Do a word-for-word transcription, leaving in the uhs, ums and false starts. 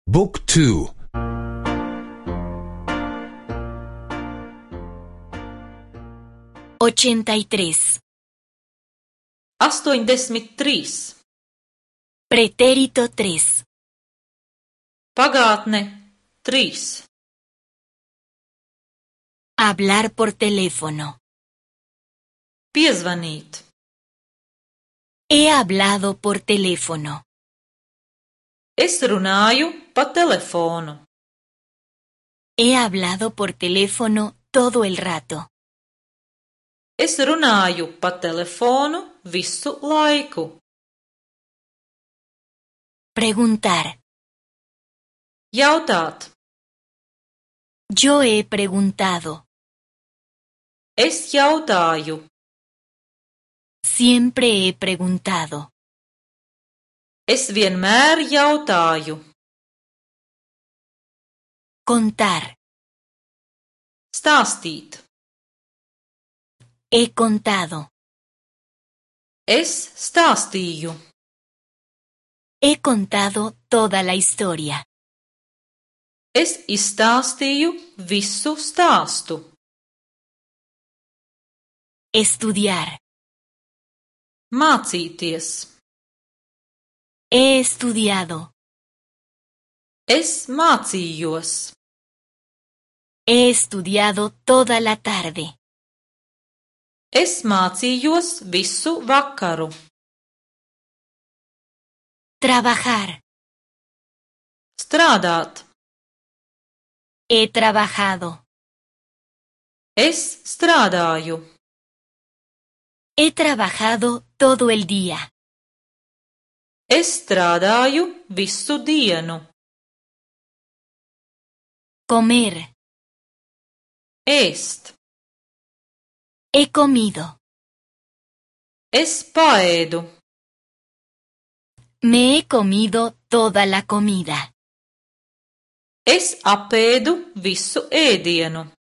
บุ๊กทู ochenta y tres. astoņdesmit trīs. Pretérito tres. Pagātne trīs. Hablar por teléfono. Piezvanīt. He hablado por teléfono. Es runāju pa telefonu. He hablado por teléfono todo el rato. Es runāju pa telefonu visu laiku. Preguntar. Jautāt. Yo he preguntado. Es jautāju. Siempre he preguntado. Es vienmēr jautāju. Contar. Stāstīt. He contado. Es stāstīju. He contado toda la historia. Es izstāstīju visu stāstu. Estudiar. Mācīties. He estudiado. Es mācījos. He estudiado toda la tarde. Es mācījos visu vakaru. Trabajar. Strādāt. He trabajado. Es strādāju. He trabajado todo el día. Es strādāju visu dienu. Comer. Ēst. He comido. Es paēdu. Me he comido toda la comida. Es apēdu visu ēdienu.